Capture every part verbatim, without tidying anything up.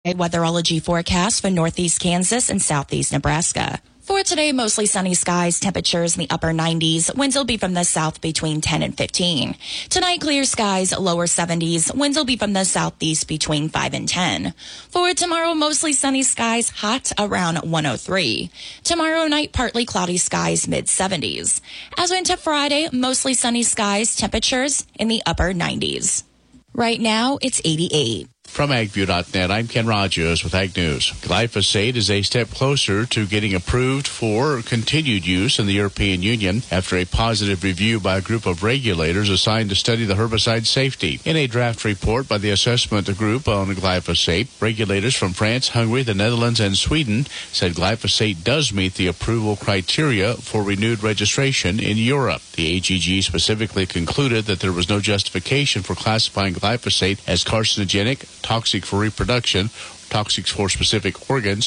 A weatherology forecast for northeast Kansas and southeast Nebraska. For today, mostly sunny skies, temperatures in the upper nineties. Winds will be from the south between ten and fifteen. Tonight, clear skies, lower seventies. Winds will be from the southeast between five and ten. For tomorrow, mostly sunny skies, hot around one oh three. Tomorrow night, partly cloudy skies, mid seventies. As we into Friday, mostly sunny skies, temperatures in the upper nineties. Right now, it's eighty-eight. From ag view dot net, I'm Ken Rogers with Ag News. Glyphosate is a step closer to getting approved for continued use in the European Union after a positive review by a group of regulators assigned to study the herbicide safety. In a draft report by the assessment group on glyphosate, regulators from France, Hungary, the Netherlands, and Sweden said glyphosate does meet the approval criteria for renewed registration in Europe. The A G G specifically concluded that there was no justification for classifying glyphosate as carcinogenic, toxic for reproduction, toxic for specific organs,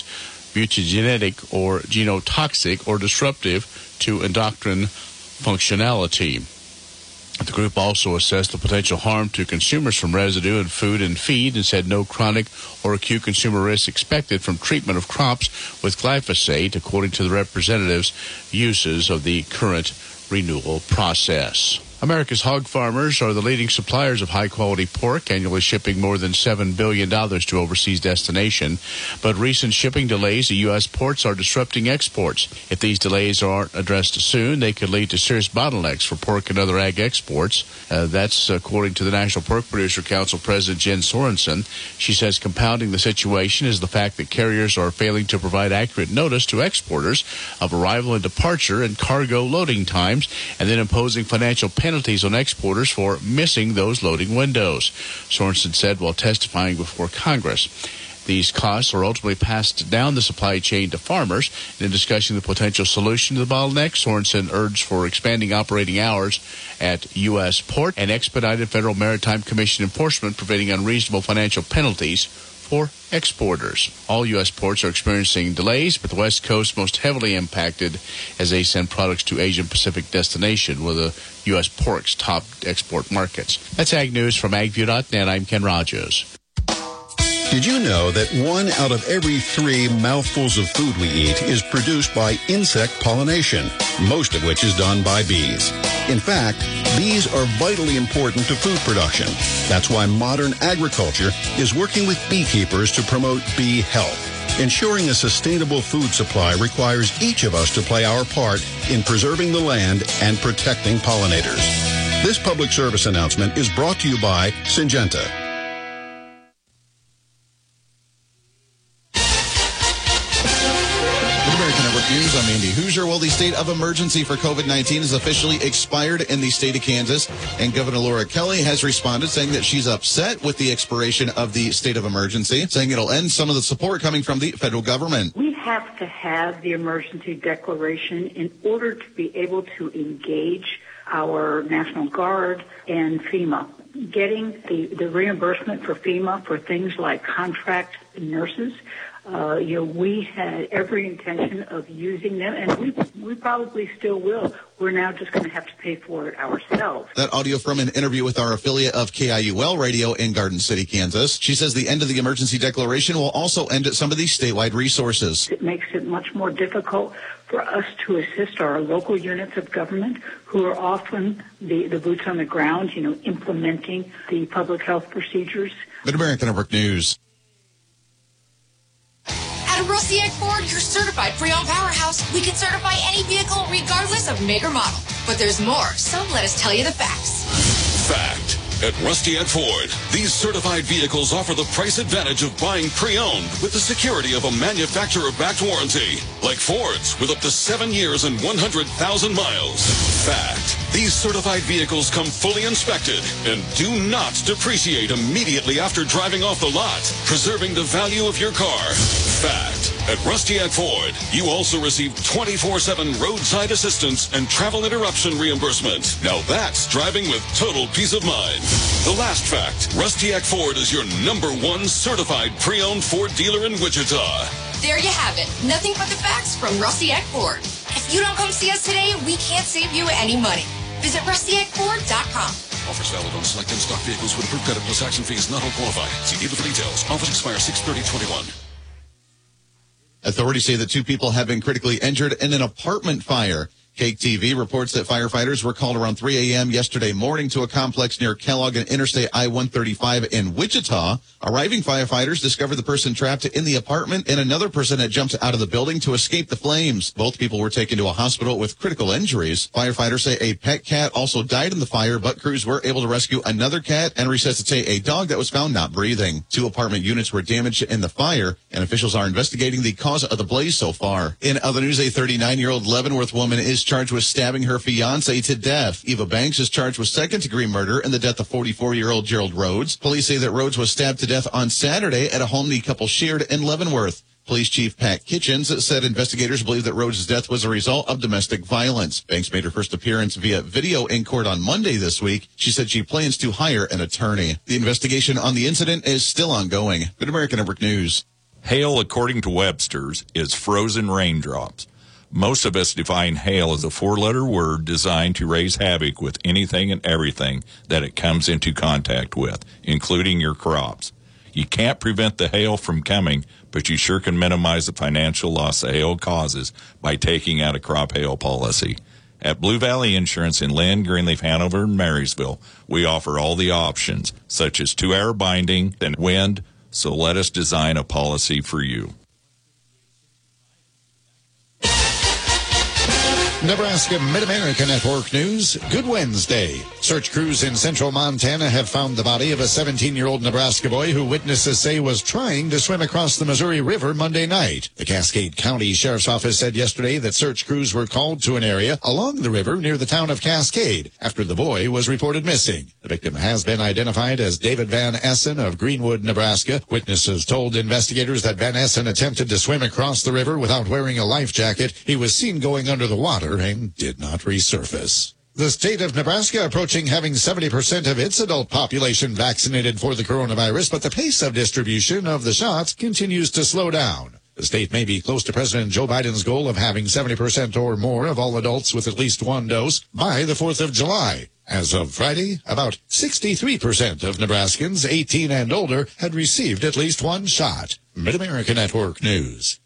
mutagenic or genotoxic, or disruptive to endocrine functionality. The group also assessed the potential harm to consumers from residue in food and feed and said no chronic or acute consumer risks expected from treatment of crops with glyphosate, according to the representatives' uses of the current renewal process. America's hog farmers are the leading suppliers of high-quality pork, annually shipping more than seven billion dollars to overseas destinations. But recent shipping delays at U S ports are disrupting exports. If these delays aren't addressed soon, they could lead to serious bottlenecks for pork and other ag exports. Uh, that's according to the National Pork Producer Council President Jen Sorensen. She says compounding the situation is the fact that carriers are failing to provide accurate notice to exporters of arrival and departure and cargo loading times, and then imposing financial penalties penalties on exporters for missing those loading windows. Sorensen said while testifying before Congress. These costs are ultimately passed down the supply chain to farmers. In discussing the potential solution to the bottleneck, Sorensen urged for expanding operating hours at U S port and expedited Federal Maritime Commission enforcement, preventing unreasonable financial penalties for exporters. All U S ports are experiencing delays, but the West Coast most heavily impacted as they send products to Asian Pacific destination, where the U S pork's top export markets. That's Ag News from ag view dot net. I'm Ken Rogers. Did you know that one out of every three mouthfuls of food we eat is produced by insect pollination, most of which is done by bees? In fact, bees are vitally important to food production. That's why modern agriculture is working with beekeepers to promote bee health. Ensuring a sustainable food supply requires each of us to play our part in preserving the land and protecting pollinators. This public service announcement is brought to you by Syngenta. News. I'm Andy Hoosier. Well, the state of emergency for COVID nineteen has officially expired in the state of Kansas, and Governor Laura Kelly has responded, saying that she's upset with the expiration of the state of emergency, saying it'll end some of the support coming from the federal government. We have to have the emergency declaration in order to be able to engage our National Guard and FEMA. Getting the, the reimbursement for FEMA for things like contract nurses. Uh, you know, we had every intention of using them, and we we probably still will. We're now just going to have to pay for it ourselves. That audio from an interview with our affiliate of K I U L Radio in Garden City, Kansas. She says the end of the emergency declaration will also end some of these statewide resources. It makes it much more difficult for us to assist our local units of government, who are often the, the boots on the ground, you know, implementing the public health procedures. Mid-America Network News. At Rusty Egg Ford, your certified pre-owned powerhouse, we can certify any vehicle regardless of make or model. But there's more, so let us tell you the facts. Fact. At Rusty Egg Ford, these certified vehicles offer the price advantage of buying pre-owned with the security of a manufacturer-backed warranty, like Ford's, with up to seven years and one hundred thousand miles. Fact. These certified vehicles come fully inspected and do not depreciate immediately after driving off the lot, preserving the value of your car. Fact. At Rusty Egg Ford, you also receive twenty-four seven roadside assistance and travel interruption reimbursement. Now that's driving with total peace of mind. The last fact, Rusty Egg Ford is your number one certified pre-owned Ford dealer in Wichita. There you have it. Nothing but the facts from Rusty Egg Ford. If you don't come see us today, we can't save you any money. Visit rusty egg ford dot com. Offers valid on select in-stock vehicles with approved credit plus action fees. Not all qualify. See dealer for details. Offers expire six thirty twenty-one. Authorities say that two people have been critically injured in an apartment fire. Cake T V reports that firefighters were called around three a.m. yesterday morning to a complex near Kellogg and Interstate I one thirty-five in Wichita. Arriving firefighters discovered the person trapped in the apartment, and another person had jumped out of the building to escape the flames. Both people were taken to a hospital with critical injuries. Firefighters say a pet cat also died in the fire, but crews were able to rescue another cat and resuscitate a dog that was found not breathing. Two apartment units were damaged in the fire, and officials are investigating the cause of the blaze so far. In other news, a thirty-nine-year-old Leavenworth woman is charged with stabbing her fiancé to death. Eva Banks is charged with second-degree murder in the death of forty-four-year-old Gerald Rhodes. Police say that Rhodes was stabbed to death on Saturday at a home the couple shared in Leavenworth. Police Chief Pat Kitchens said investigators believe that Rhodes' death was a result of domestic violence. Banks made her first appearance via video in court on Monday this week. She said she plans to hire an attorney. The investigation on the incident is still ongoing. Good American Network News. Hail, according to Webster's, is frozen raindrops. Most of us define hail as a four-letter word designed to raise havoc with anything and everything that it comes into contact with, including your crops. You can't prevent the hail from coming, but you sure can minimize the financial loss the hail causes by taking out a crop hail policy. At Blue Valley Insurance in Lynn, Greenleaf, Hanover, and Marysville, we offer all the options, such as two-hour binding and wind, so let us design a policy for you. Nebraska Mid-America Network News. Good Wednesday. Search crews in central Montana have found the body of a seventeen-year-old Nebraska boy who witnesses say was trying to swim across the Missouri River Monday night. The Cascade County Sheriff's Office said yesterday that search crews were called to an area along the river near the town of Cascade after the boy was reported missing. The victim has been identified as David Van Essen of Greenwood, Nebraska. Witnesses told investigators that Van Essen attempted to swim across the river without wearing a life jacket. He was seen going under the water and did not resurface. The state of Nebraska approaching having seventy percent of its adult population vaccinated for the coronavirus, but the pace of distribution of the shots continues to slow down. The state may be close to President Joe Biden's goal of having seventy percent or more of all adults with at least one dose by the fourth of July. As of Friday, about sixty-three percent of Nebraskans eighteen and older had received at least one shot. Mid-America Network News.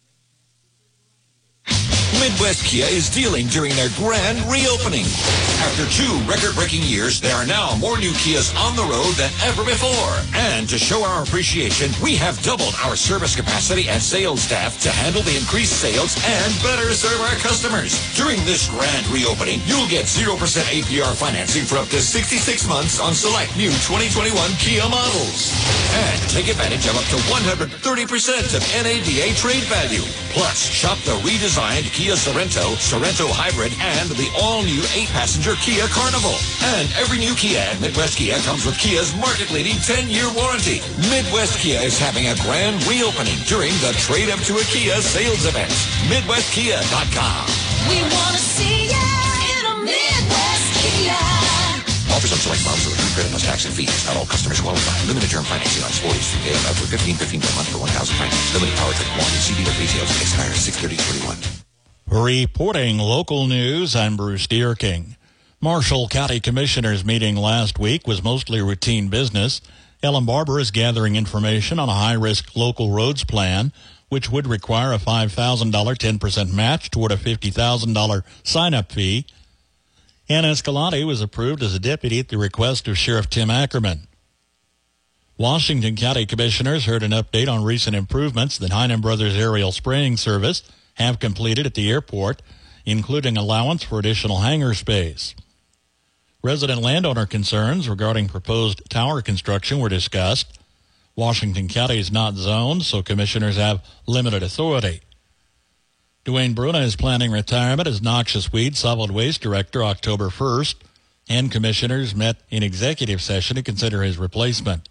Midwest Kia is dealing during their grand reopening. After two record-breaking years, there are now more new Kias on the road than ever before. And to show our appreciation, we have doubled our service capacity and sales staff to handle the increased sales and better serve our customers. During this grand reopening, you'll get zero percent A P R financing for up to sixty-six months on select new twenty twenty-one Kia models. And take advantage of up to one hundred thirty percent of N A D A trade value. Plus, shop the redesigned Kia Sorento, Sorento Hybrid, and the all-new eight-passenger Kia Carnival. And every new Kia at Midwest Kia comes with Kia's market-leading ten-year warranty. Midwest Kia is having a grand reopening during the Trade Up to a Kia sales event. Midwest Kia dot com. We want to see ya in a Midwest Kia. Offers on select models with approved credit plus tax and fees. Not all customers qualify. Limited term financing on sporties through pay up for fifteen fifteen per month for one thousand finance. Limited power trip warranty. C D details expires six thirty twenty-one. Reporting local news, I'm Bruce Deerking. Marshall County Commissioners' meeting last week was mostly routine business. Ellen Barber is gathering information on a high-risk local roads plan, which would require a five thousand dollars ten percent match toward a fifty thousand dollars sign-up fee. Ann Escalante was approved as a deputy at the request of Sheriff Tim Ackerman. Washington County Commissioners heard an update on recent improvements that Heinen Brothers Aerial Spraying Service have completed at the airport, including allowance for additional hangar space. Resident landowner concerns regarding proposed tower construction were discussed. Washington County is not zoned, so commissioners have limited authority. Dwayne Bruna is planning retirement as Noxious Weed Solid Waste Director October first, and commissioners met in executive session to consider his replacement.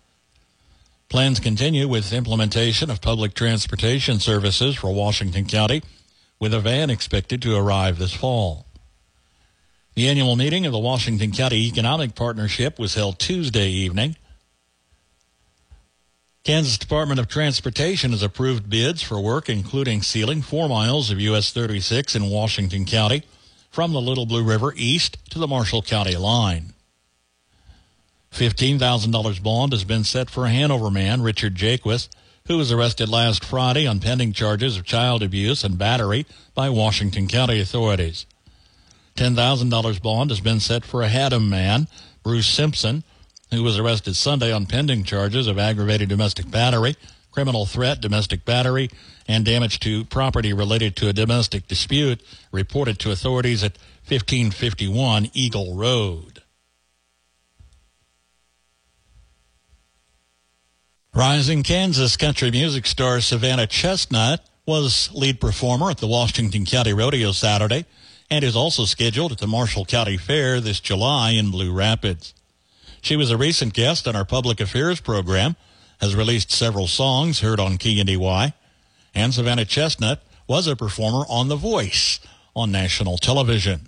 Plans continue with implementation of public transportation services for Washington County, with a van expected to arrive this fall. The annual meeting of the Washington County Economic Partnership was held Tuesday evening. Kansas Department of Transportation has approved bids for work including sealing four miles of U S thirty-six in Washington County from the Little Blue River east to the Marshall County line. fifteen thousand dollars bond has been set for a Hanover man, Richard Jaquith, who was arrested last Friday on pending charges of child abuse and battery by Washington County authorities. ten thousand dollars bond has been set for a Haddam man, Bruce Simpson, who was arrested Sunday on pending charges of aggravated domestic battery, criminal threat, domestic battery, and damage to property related to a domestic dispute, reported to authorities at fifteen fifty-one Eagle Road. Rising Kansas country music star Savannah Chestnut was lead performer at the Washington County Rodeo Saturday and is also scheduled at the Marshall County Fair this July in Blue Rapids. She was a recent guest on our public affairs program, has released several songs heard on K N D Y, and Savannah Chestnut was a performer on The Voice on national television.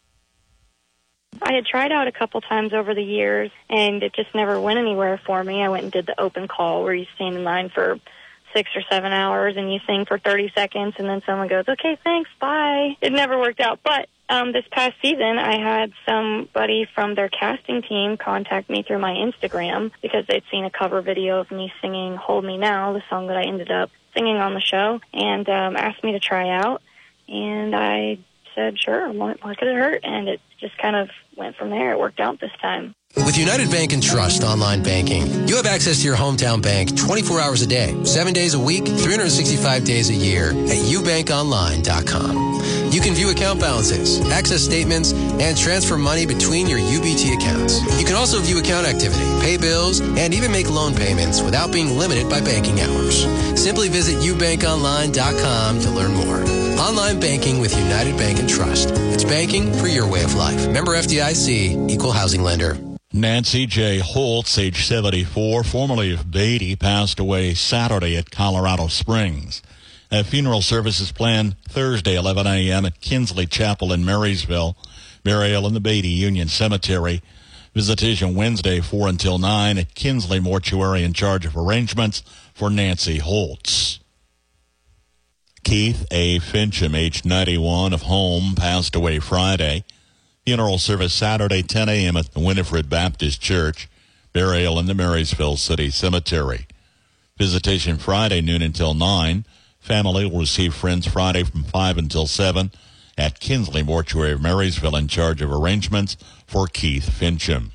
I had tried out a couple times over the years, and it just never went anywhere for me. I went and did the open call where you stand in line for six or seven hours and you sing for thirty seconds, and then someone goes, okay, thanks, bye. It never worked out. But um, this past season, I had somebody from their casting team contact me through my Instagram because they'd seen a cover video of me singing Hold Me Now, the song that I ended up singing on the show, and um, asked me to try out. And I said, sure, what, what could it hurt? And it just kind of went from there. It worked out this time. With United Bank and Trust online banking, you have access to your hometown bank twenty-four hours a day, seven days a week, three hundred sixty-five days a year at u bank online dot com. You can view account balances, access statements, and transfer money between your U B T accounts. You can also view account activity, pay bills, and even make loan payments without being limited by banking hours. Simply visit u bank online dot com to learn more. Online banking with United Bank and Trust. It's banking for your way of life. Member F D I C, Equal Housing Lender. Nancy J. Holtz, age seventy-four, formerly of Beatty, passed away Saturday at Colorado Springs. A funeral service is planned Thursday, eleven a.m. at Kinsley Chapel in Marysville. Burial in the Beatty Union Cemetery. Visitation Wednesday, four until nine at Kinsley Mortuary, in charge of arrangements for Nancy Holtz. Keith A. Fincham, age ninety-one, of Home, passed away Friday. Funeral service Saturday, ten a.m. at the Winifred Baptist Church. Burial in the Marysville City Cemetery. Visitation Friday, noon until nine. Family will receive friends Friday from five until seven at Kinsley Mortuary of Marysville, in charge of arrangements for Keith Fincham.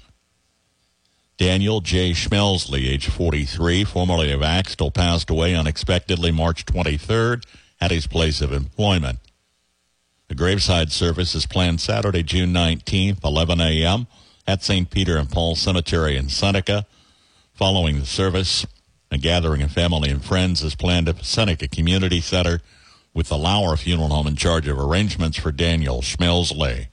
Daniel J. Schmelsley, age forty-three, formerly of Axtell, passed away unexpectedly March twenty-third at his place of employment. The graveside service is planned Saturday, June nineteenth, eleven a.m. at Saint Peter and Paul Cemetery in Seneca. Following the service, a gathering of family and friends is planned at Seneca Community Center, with the Lauer Funeral Home in charge of arrangements for Daniel Schmelsley.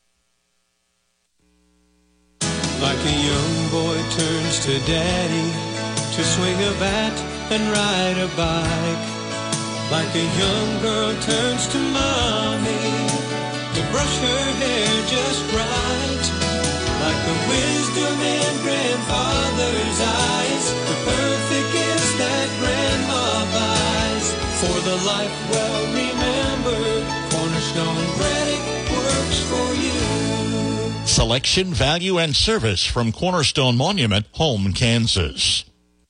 Like a young boy turns to daddy to swing a bat and ride a bike. Like a young girl turns to mommy to brush her hair just right. Like the wisdom in grandfather's eyes, the perfect gift that grandma buys. For the life well remembered, Cornerstone Braddock works for you. Selection, value, and service from Cornerstone Monument, Home, Kansas.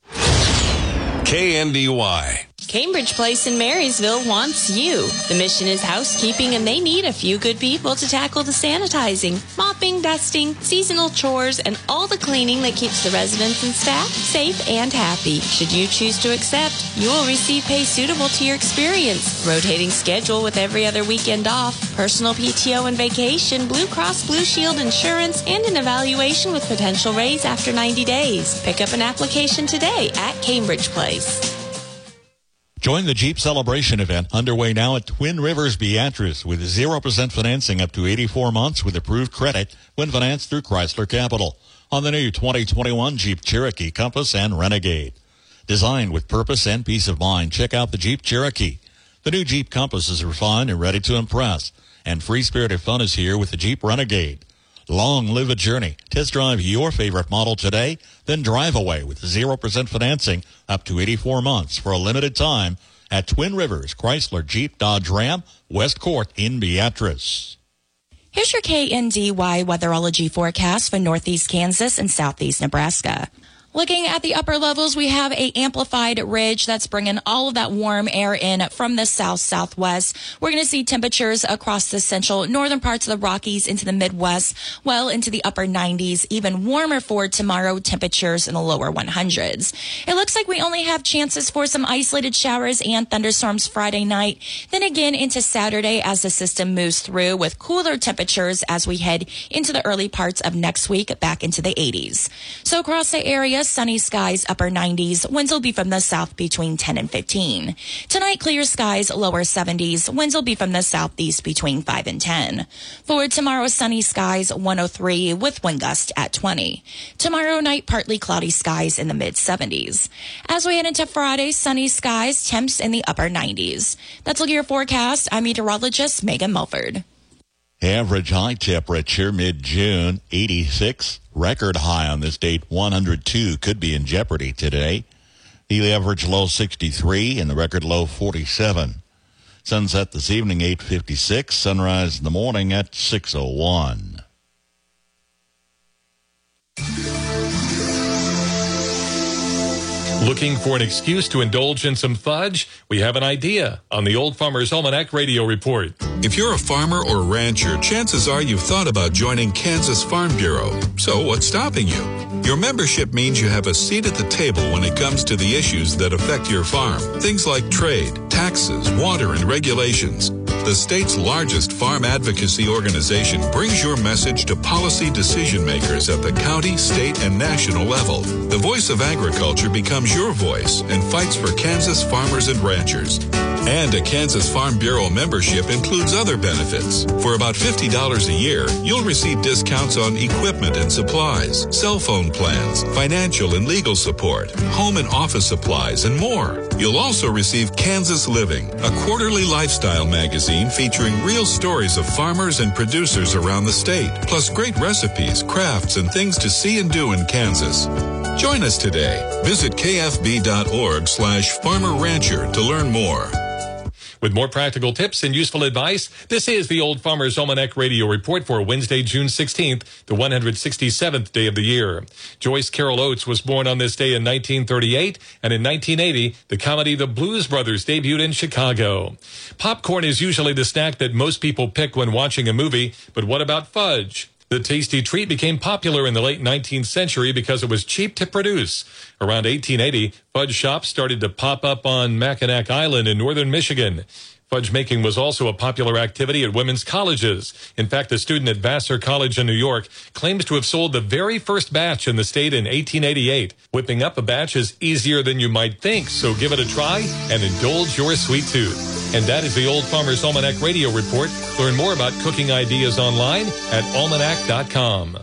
K N D Y. Cambridge Place in Marysville wants you. The mission is housekeeping, and they need a few good people to tackle the sanitizing, mopping, dusting, seasonal chores, and all the cleaning that keeps the residents and staff safe and happy. Should you choose to accept, you will receive pay suitable to your experience. Rotating schedule with every other weekend off, personal P T O and vacation, Blue Cross Blue Shield insurance, and an evaluation with potential raise after ninety days. Pick up an application today at Cambridge Place. Join the Jeep Celebration event underway now at Twin Rivers Beatrice with zero percent financing up to eighty-four months with approved credit when financed through Chrysler Capital on the new twenty twenty-one Jeep Cherokee, Compass, and Renegade. Designed with purpose and peace of mind, check out the Jeep Cherokee. The new Jeep Compass is refined and ready to impress, and free-spirited fun is here with the Jeep Renegade. Long live a journey. Test drive your favorite model today, then drive away with zero percent financing up to eighty-four months for a limited time at Twin Rivers Chrysler Jeep Dodge Ram, West Court in Beatrice. Here's your K N D Y weatherology forecast for northeast Kansas and southeast Nebraska. Looking at the upper levels, we have a amplified ridge that's bringing all of that warm air in from the south-southwest. We're going to see temperatures across the central northern parts of the Rockies into the Midwest, well into the upper nineties, even warmer for tomorrow, temperatures in the lower one hundreds. It looks like we only have chances for some isolated showers and thunderstorms Friday night, then again into Saturday as the system moves through with cooler temperatures as we head into the early parts of next week back into the eighties. So across the area, sunny skies, upper nineties. Winds will be from the south between ten and fifteen. Tonight, clear skies, lower seventies. Winds will be from the southeast between five and ten. For tomorrow, sunny skies, one oh three with wind gust at twenty. Tomorrow night, partly cloudy skies in the mid seventies. As we head into Friday, sunny skies, temps in the upper nineties. That's a your forecast. I'm meteorologist Megan Mulford. Average high temperature mid-June, eighty-six. Record high on this date, one hundred two, could be in jeopardy today. The average low sixty-three and the record low forty-seven. Sunset this evening, eight fifty-six. Sunrise in the morning at six oh one. Looking for an excuse to indulge in some fudge? We have an idea on the Old Farmer's Almanac Radio Report. If you're a farmer or rancher, chances are you've thought about joining Kansas Farm Bureau. So what's stopping you? Your membership means you have a seat at the table when it comes to the issues that affect your farm. Things like trade, taxes, water, and regulations. The state's largest farm advocacy organization brings your message to policy decision makers at the county, state, and national level. The voice of agriculture becomes your voice and fights for Kansas farmers and ranchers. And a Kansas Farm Bureau membership includes other benefits. For about fifty dollars a year, you'll receive discounts on equipment and supplies, cell phone plans, financial and legal support, home and office supplies, and more. You'll also receive Kansas Living, a quarterly lifestyle magazine featuring real stories of farmers and producers around the state, plus great recipes, crafts, and things to see and do in Kansas. Join us today. Visit kfb.org slash farmer rancher to learn more. With more practical tips and useful advice, this is the Old Farmer's Almanac Radio Report for Wednesday, June sixteenth, the one hundred sixty-seventh day of the year. Joyce Carol Oates was born on this day in nineteen thirty-eight, and in nineteen eighty, the comedy The Blues Brothers debuted in Chicago. Popcorn is usually the snack that most people pick when watching a movie, but what about fudge? The tasty treat became popular in the late nineteenth century because it was cheap to produce. Around eighteen eighty, fudge shops started to pop up on Mackinac Island in northern Michigan. Fudge making was also a popular activity at women's colleges. In fact, a student at Vassar College in New York claims to have sold the very first batch in the state in eighteen eighty-eight. Whipping up a batch is easier than you might think, so give it a try and indulge your sweet tooth. And that is the Old Farmer's Almanac Radio Report. Learn more about cooking ideas online at almanac dot com.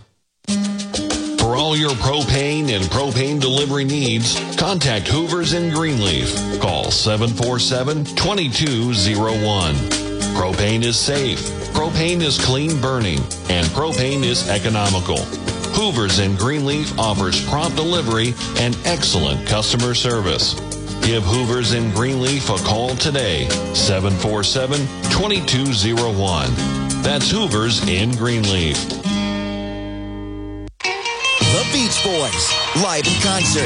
For all your propane and propane delivery needs, contact Hoover's in Greenleaf. Call seven four seven, two two zero one. Propane is safe, propane is clean burning, and propane is economical. Hoover's in Greenleaf offers prompt delivery and excellent customer service. Give Hoover's in Greenleaf a call today, seven four seven, two two zero one. That's Hoover's in Greenleaf. The Beach Boys, live in concert.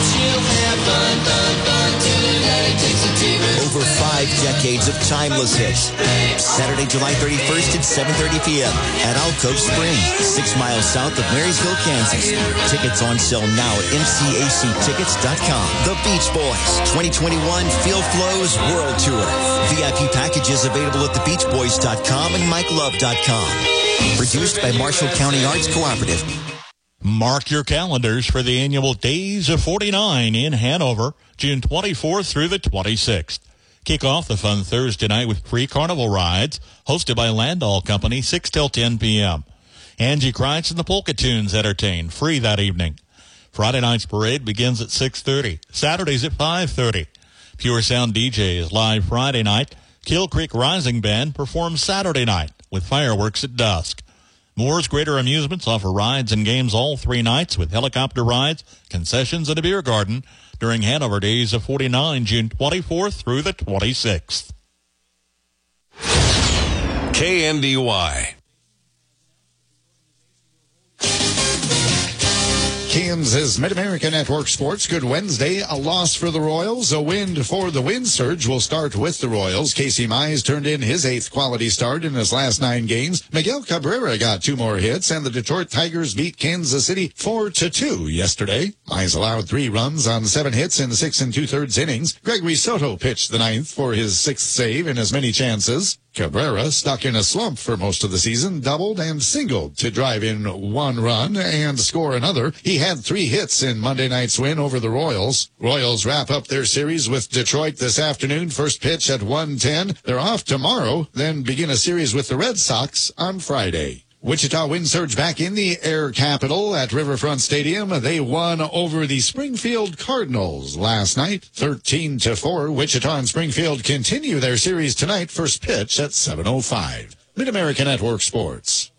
Over five decades of timeless hits. Saturday, July thirty-first at seven thirty p.m. at Alcove Spring, six miles south of Marysville, Kansas. Tickets on sale now at m c a c tickets dot com. The Beach Boys, twenty twenty-one Feel Flows World Tour. V I P packages available at the beach boys dot com and mike love dot com. Produced by Marshall County Arts Cooperative. Mark your calendars for the annual Days of forty-nine in Hanover, June twenty-fourth through the twenty-sixth. Kick off the fun Thursday night with free carnival rides, hosted by Landau Company, six till ten p.m. Angie Kreitz and the Polka Tunes entertain, free that evening. Friday night's parade begins at six thirty. Saturdays at five thirty. Pure Sound D J is live Friday night. Kill Creek Rising Band performs Saturday night with fireworks at dusk. Moore's Greater Amusements offer rides and games all three nights with helicopter rides, concessions, and a beer garden during Hanover Days of forty-nine, June twenty-fourth through the twenty-sixth. K N D Y. Kansas Mid-America Network Sports. Good Wednesday. A loss for the Royals. A win for the Wind Surge. Will start with the Royals. Casey Mize turned in his eighth quality start in his last nine games. Miguel Cabrera got two more hits, and the Detroit Tigers beat Kansas City four to two yesterday. Mize allowed three runs on seven hits in six and two-thirds innings. Gregory Soto pitched the ninth for his sixth save in as many chances. Cabrera, stuck in a slump for most of the season, doubled and singled to drive in one run and score another. He had three hits in Monday night's win over the Royals. Royals wrap up their series with Detroit this afternoon. First pitch at one ten. They're off tomorrow, then begin a series with the Red Sox on Friday. Wichita Wind Surge back in the air capital at Riverfront Stadium. They won over the Springfield Cardinals last night, thirteen to four. Wichita and Springfield continue their series tonight. First pitch at seven oh five. Mid-America Network Sports.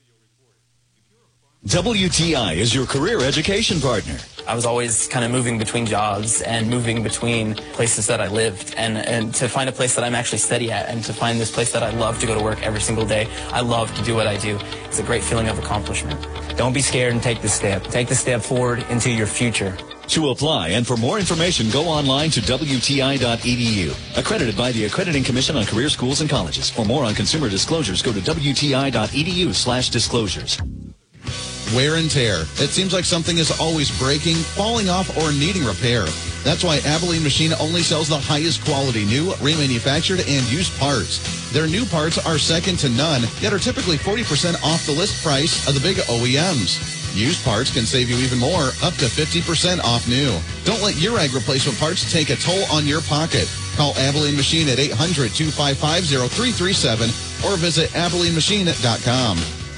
W T I is your career education partner. I was always kind of moving between jobs and moving between places that I lived, and, and to find a place that I'm actually steady at, and to find this place that I love to go to work every single day. I love to do what I do. It's a great feeling of accomplishment. Don't be scared and take the step. Take the step forward into your future. To apply and for more information, go online to W T I dot E D U. Accredited by the Accrediting Commission on Career Schools and Colleges. For more on consumer disclosures, go to W T I dot E D U slash disclosures. Wear and tear. It seems like something is always breaking, falling off, or needing repair. That's why Abilene Machine only sells the highest quality new, remanufactured, and used parts. Their new parts are second to none, yet are typically forty percent off the list price of the big O E Ms. Used parts can save you even more, up to fifty percent off new. Don't let your ag replacement parts take a toll on your pocket. Call Abilene Machine at eight hundred, two five five, oh three three seven or visit abilene machine dot com.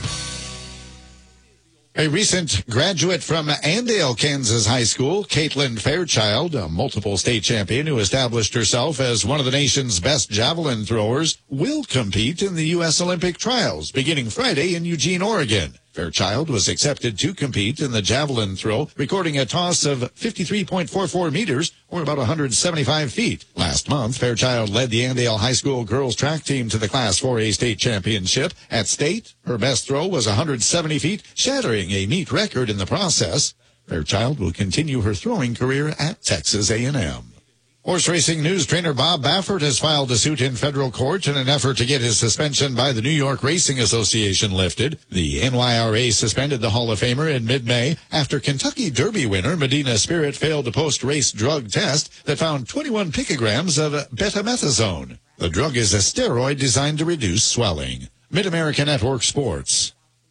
A recent graduate from Andale, Kansas High School, Caitlin Fairchild, a multiple state champion who established herself as one of the nation's best javelin throwers, will compete in the U S Olympic trials beginning Friday in Eugene, Oregon. Fairchild was accepted to compete in the javelin throw, recording a toss of fifty-three point four four meters, or about one hundred seventy-five feet. Last month, Fairchild led the Andale High School girls track team to the Class four A state championship. At state, her best throw was one hundred seventy feet, shattering a meet record in the process. Fairchild will continue her throwing career at Texas A and M. Horse racing news. Trainer Bob Baffert has filed a suit in federal court in an effort to get his suspension by the New York Racing Association lifted. The N Y R A suspended the Hall of Famer in mid-May after Kentucky Derby winner Medina Spirit failed a post-race drug test that found twenty-one picograms of betamethasone. The drug is a steroid designed to reduce swelling. Mid-America Network Sports.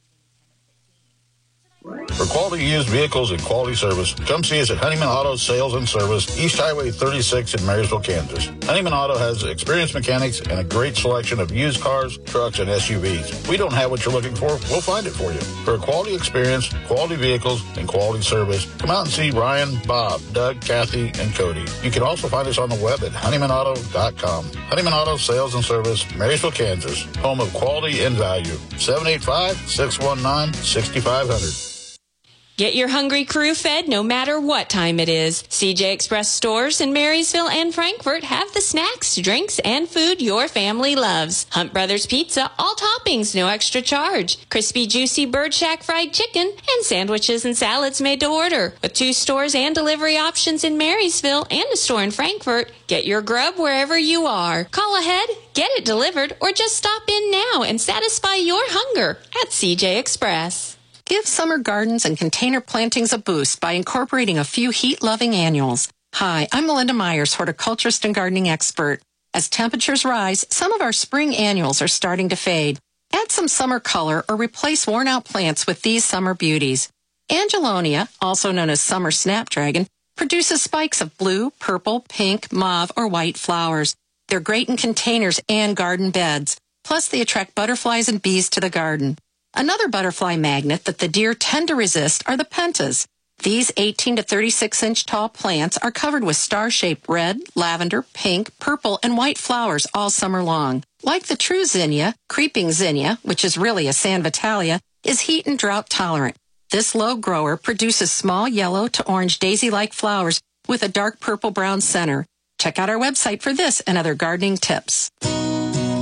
For quality used vehicles and quality service, come see us at Honeyman Auto Sales and Service, East Highway thirty-six in Marysville, Kansas. Honeyman Auto has experienced mechanics and a great selection of used cars, trucks, and S U Vs. We don't have what you're looking for, we'll find it for you. For a quality experience, quality vehicles, and quality service, come out and see Ryan, Bob, Doug, Kathy, and Cody. You can also find us on the web at honeyman auto dot com. Honeyman Auto Sales and Service, Marysville, Kansas, home of quality and value. seven eight five, six one nine, six five zero zero. Get your hungry crew fed no matter what time it is. C J Express stores in Marysville and Frankfort have the snacks, drinks, and food your family loves. Hunt Brothers Pizza, all toppings, no extra charge. Crispy, juicy Bird Shack fried chicken, and sandwiches and salads made to order. With two stores and delivery options in Marysville and a store in Frankfort, get your grub wherever you are. Call ahead, get it delivered, or just stop in now and satisfy your hunger at C J Express. Give summer gardens and container plantings a boost by incorporating a few heat-loving annuals. Hi, I'm Melinda Myers, horticulturist and gardening expert. As temperatures rise, some of our spring annuals are starting to fade. Add some summer color or replace worn-out plants with these summer beauties. Angelonia, also known as summer snapdragon, produces spikes of blue, purple, pink, mauve, or white flowers. They're great in containers and garden beds. Plus, they attract butterflies and bees to the garden. Another butterfly magnet that the deer tend to resist are the pentas. These eighteen to thirty-six inch tall plants are covered with star-shaped red, lavender, pink, purple, and white flowers all summer long. Like the true zinnia, creeping zinnia, which is really a San Vitalia, is heat and drought tolerant. This low grower produces small yellow to orange daisy-like flowers with a dark purple-brown center. Check out our website for this and other gardening tips.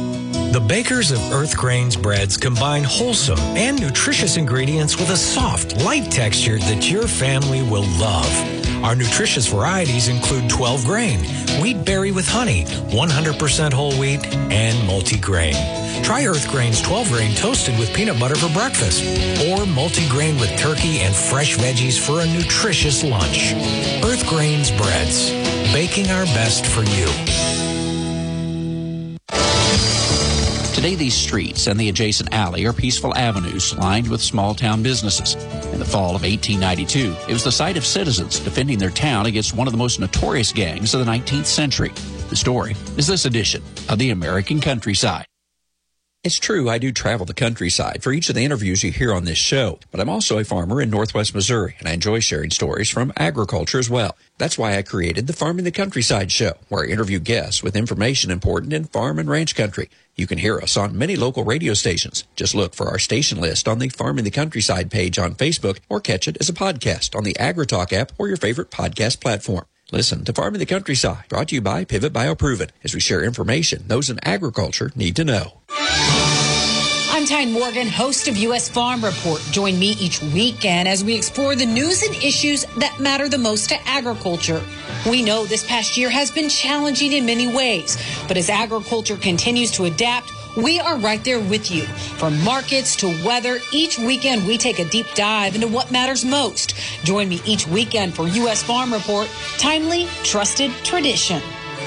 The bakers of Earth Grains breads combine wholesome and nutritious ingredients with a soft, light texture that your family will love. Our nutritious varieties include twelve grain, wheat berry with honey, one hundred percent whole wheat, and multigrain. Try Earth Grain's twelve grain toasted with peanut butter for breakfast, or multigrain with turkey and fresh veggies for a nutritious lunch. Earth Grain's breads, baking our best for you. Today, these streets and the adjacent alley are peaceful avenues lined with small-town businesses. In the fall of eighteen ninety-two, it was the site of citizens defending their town against one of the most notorious gangs of the nineteenth century. The story is this edition of the American Countryside. It's true, I do travel the countryside for each of the interviews you hear on this show, but I'm also a farmer in northwest Missouri, and I enjoy sharing stories from agriculture as well. That's why I created the Farming the Countryside show, where I interview guests with information important in farm and ranch country. You can hear us on many local radio stations. Just look for our station list on the Farming the Countryside page on Facebook, or catch it as a podcast on the AgriTalk app or your favorite podcast platform. Listen to Farming the Countryside, brought to you by Pivot BioProven, as we share information those in agriculture need to know. I'm Tyne Morgan, host of U S Farm Report. Join me each weekend as we explore the news and issues that matter the most to agriculture. We know this past year has been challenging in many ways, but as agriculture continues to adapt, we are right there with you. From markets to weather, each weekend we take a deep dive into what matters most. Join me each weekend for U S Farm Report, timely, trusted tradition.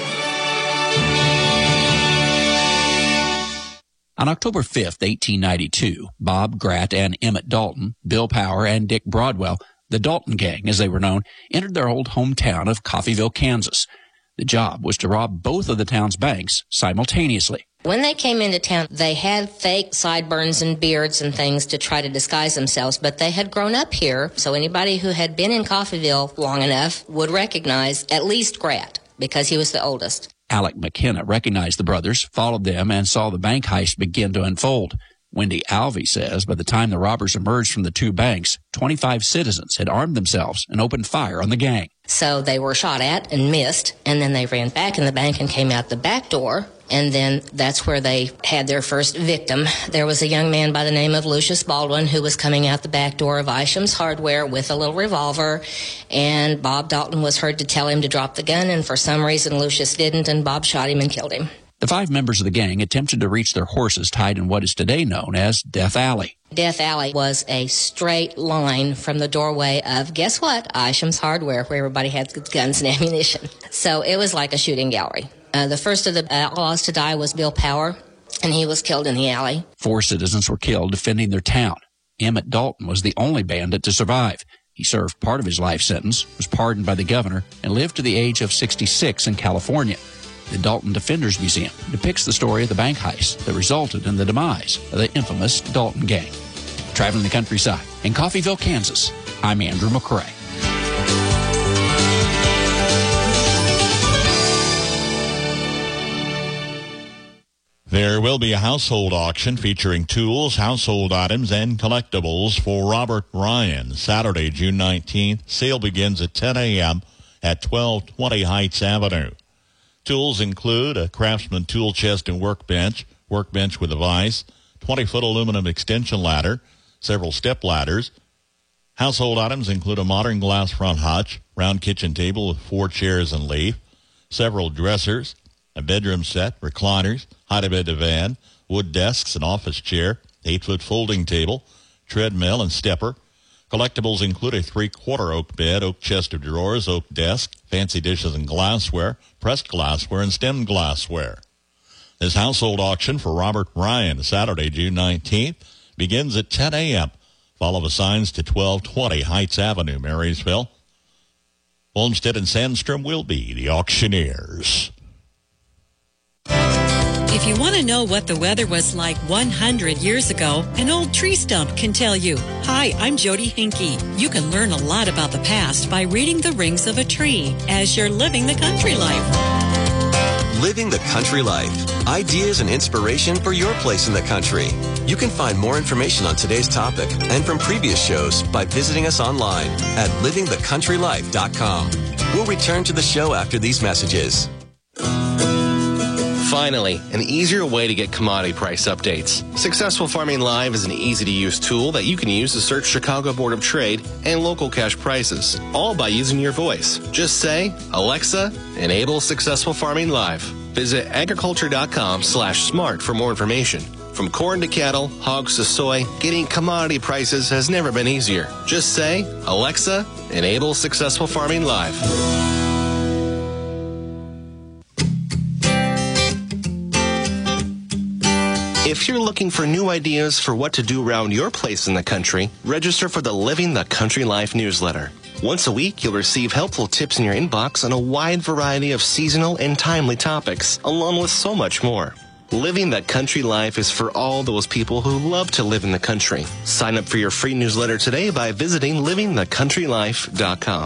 On October fifth, eighteen ninety-two, Bob Gratt and Emmett Dalton, Bill Power and Dick Broadwell, the Dalton Gang as they were known, entered their old hometown of Coffeyville, Kansas. The job was to rob both of the town's banks simultaneously. When they came into town, they had fake sideburns and beards and things to try to disguise themselves, but they had grown up here, so anybody who had been in Coffeyville long enough would recognize at least Gratt, because he was the oldest. Alec McKenna recognized the brothers, followed them, and saw the bank heist begin to unfold. Wendy Alvey says by the time the robbers emerged from the two banks, twenty-five citizens had armed themselves and opened fire on the gang. So they were shot at and missed, and then they ran back in the bank and came out the back door, and then that's where they had their first victim. There was a young man by the name of Lucius Baldwin who was coming out the back door of Isham's Hardware with a little revolver, and Bob Dalton was heard to tell him to drop the gun, and for some reason Lucius didn't, and Bob shot him and killed him. The five members of the gang attempted to reach their horses tied in what is today known as Death Alley. Death Alley was a straight line from the doorway of, guess what, Isham's Hardware, where everybody had guns and ammunition. So it was like a shooting gallery. Uh, the first of the outlaws to die was Bill Power, and he was killed in the alley. Four citizens were killed defending their town. Emmett Dalton was the only bandit to survive. He served part of his life sentence, was pardoned by the governor, and lived to the age of sixty-six in California. The Dalton Defenders Museum depicts the story of the bank heist that resulted in the demise of the infamous Dalton Gang. Traveling the countryside in Coffeyville, Kansas, I'm Andrew McCrae. There will be a household auction featuring tools, household items, and collectibles for Robert Ryan. Saturday, June nineteenth. Sale begins at ten a.m. at twelve twenty Heights Avenue. Tools include a Craftsman tool chest and workbench, workbench with a vise, twenty-foot aluminum extension ladder, several step ladders. Household items include a modern glass front hutch, round kitchen table with four chairs and leaf, several dressers, a bedroom set, recliners, hide-a-bed divan, wood desks, an office chair, eight-foot folding table, treadmill, and stepper. Collectibles include a three-quarter oak bed, oak chest of drawers, oak desk, fancy dishes and glassware, pressed glassware, and stemmed glassware. This household auction for Robert Ryan, Saturday, June nineteenth, begins at ten a.m. Follow the signs to twelve twenty Heights Avenue, Marysville. Olmsted and Sandstrom will be the auctioneers. If you want to know what the weather was like one hundred years ago, an old tree stump can tell you. Hi, I'm Jody Hinkey. You can learn a lot about the past by reading the rings of a tree as you're living the country life. Living the country life. Ideas and inspiration for your place in the country. You can find more information on today's topic and from previous shows by visiting us online at living the country life dot com. We'll return to the show after these messages. Finally, an easier way to get commodity price updates. Successful Farming Live is an easy-to-use tool that you can use to search Chicago Board of Trade and local cash prices, all by using your voice. Just say, Alexa, enable Successful Farming Live. Visit agriculture.com slash smart for more information. From corn to cattle, hogs to soy, getting commodity prices has never been easier. Just say, Alexa, enable Successful Farming Live. If you're looking for new ideas for what to do around your place in the country, register for the Living the Country Life newsletter. Once a week, you'll receive helpful tips in your inbox on a wide variety of seasonal and timely topics, along with so much more. Living the Country Life is for all those people who love to live in the country. Sign up for your free newsletter today by visiting living the country life dot com.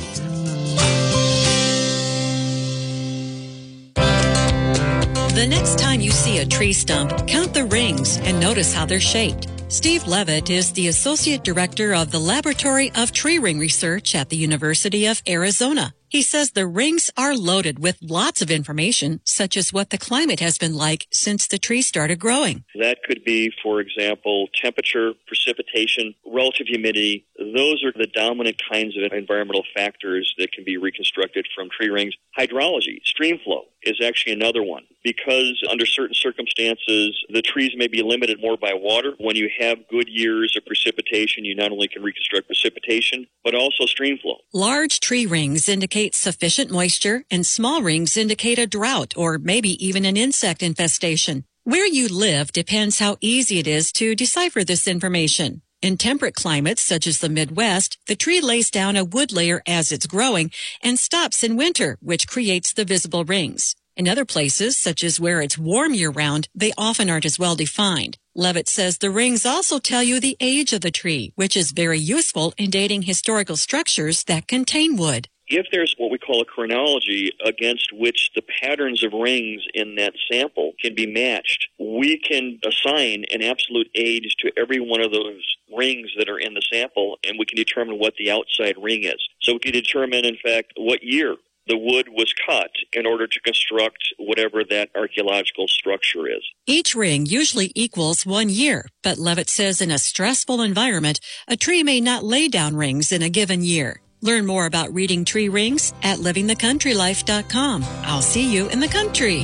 The next time you see a tree stump, count the rings and notice how they're shaped. Steve Levitt is the Associate Director of the Laboratory of Tree Ring Research at the University of Arizona. He says the rings are loaded with lots of information, such as what the climate has been like since the tree started growing. That could be, for example, temperature, precipitation, relative humidity. Those are the dominant kinds of environmental factors that can be reconstructed from tree rings. Hydrology, stream flow, is actually another one. Because under certain circumstances, the trees may be limited more by water. When you have good years of precipitation, you not only can reconstruct precipitation, but also stream flow. Large tree rings indicate sufficient moisture, and small rings indicate a drought or maybe even an insect infestation. Where you live depends how easy it is to decipher this information. In temperate climates, such as the Midwest, the tree lays down a wood layer as it's growing and stops in winter, which creates the visible rings. In other places, such as where it's warm year-round, they often aren't as well defined. Levitt says the rings also tell you the age of the tree, which is very useful in dating historical structures that contain wood. If there's what we call a chronology against which the patterns of rings in that sample can be matched, we can assign an absolute age to every one of those rings that are in the sample, and we can determine what the outside ring is. So we can determine, in fact, what year the wood was cut in order to construct whatever that archaeological structure is. Each ring usually equals one year, but Levitt says in a stressful environment, a tree may not lay down rings in a given year. Learn more about reading tree rings at living the country life dot com. I'll see you in the country.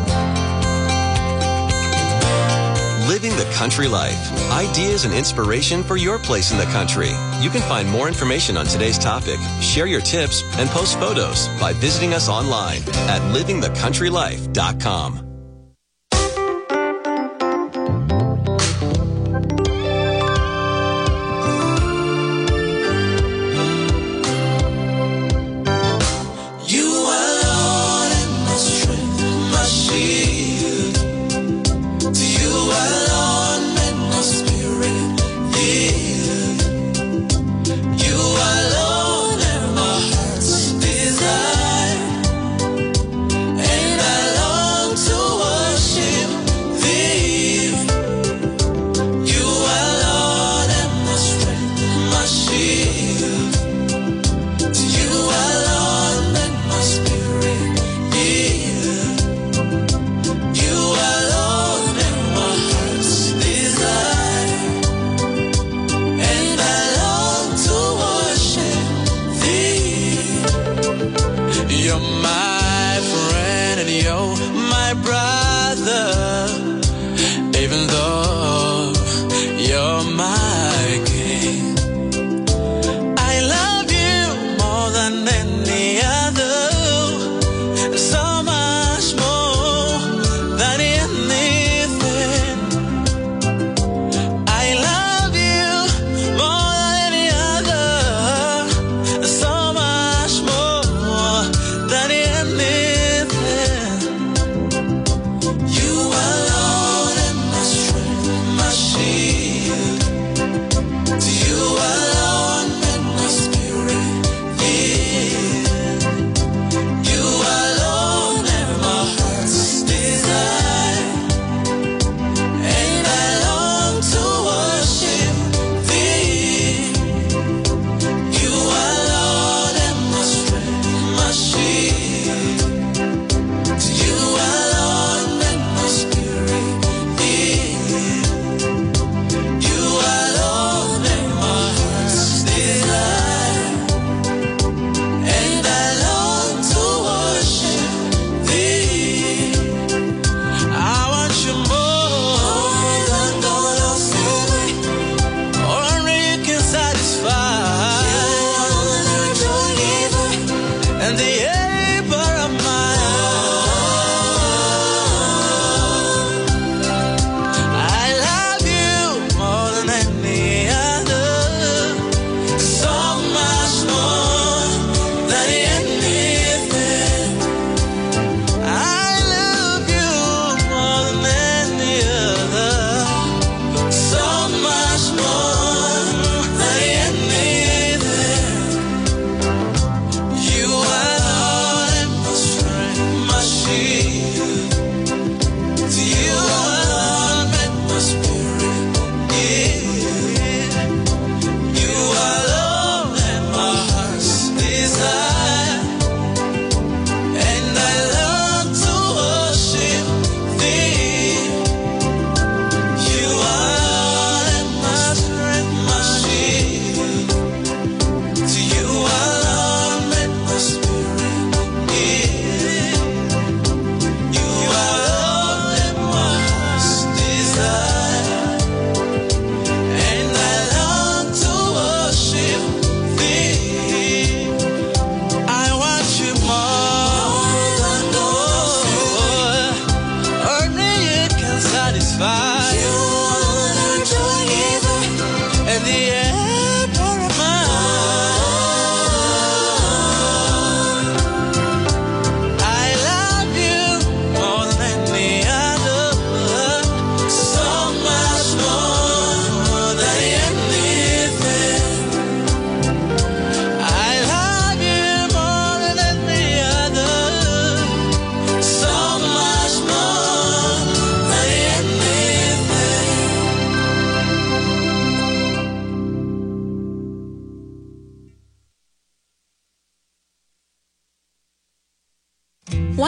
Living the Country Life. Ideas and inspiration for your place in the country. You can find more information on today's topic, share your tips, and post photos by visiting us online at living the country life dot com. You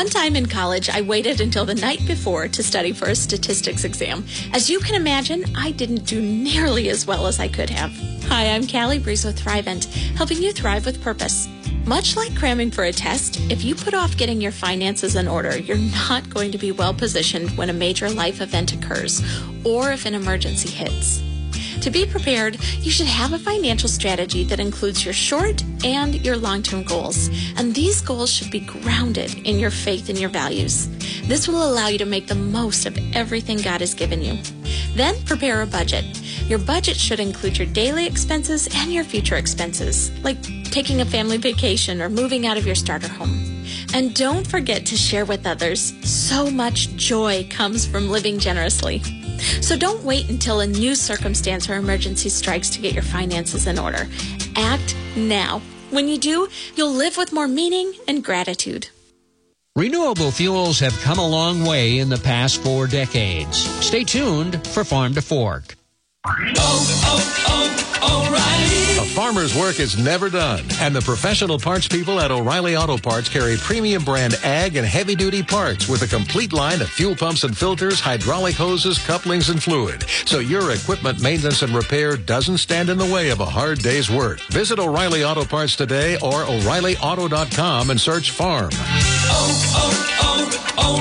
One time in college, I waited until the night before to study for a statistics exam. As you can imagine, I didn't do nearly as well as I could have. Hi, I'm Callie Breeze with Thrivent, helping you thrive with purpose. Much like cramming for a test, if you put off getting your finances in order, you're not going to be well positioned when a major life event occurs or if an emergency hits. To be prepared, you should have a financial strategy that includes your short and your long-term goals. And these goals should be grounded in your faith and your values. This will allow you to make the most of everything God has given you. Then prepare a budget. Your budget should include your daily expenses and your future expenses, like taking a family vacation or moving out of your starter home. And don't forget to share with others. So much joy comes from living generously. So don't wait until a new circumstance or emergency strikes to get your finances in order. Act now. When you do, you'll live with more meaning and gratitude. Renewable fuels have come a long way in the past four decades. Stay tuned for Farm to Fork. Oh, oh, oh, O'Reilly. A farmer's work is never done, and the professional parts people at O'Reilly Auto Parts carry premium brand ag and heavy-duty parts with a complete line of fuel pumps and filters, hydraulic hoses, couplings, and fluid. So your equipment maintenance and repair doesn't stand in the way of a hard day's work. Visit O'Reilly Auto Parts today or O'Reilly Auto dot com and search farm. Oh,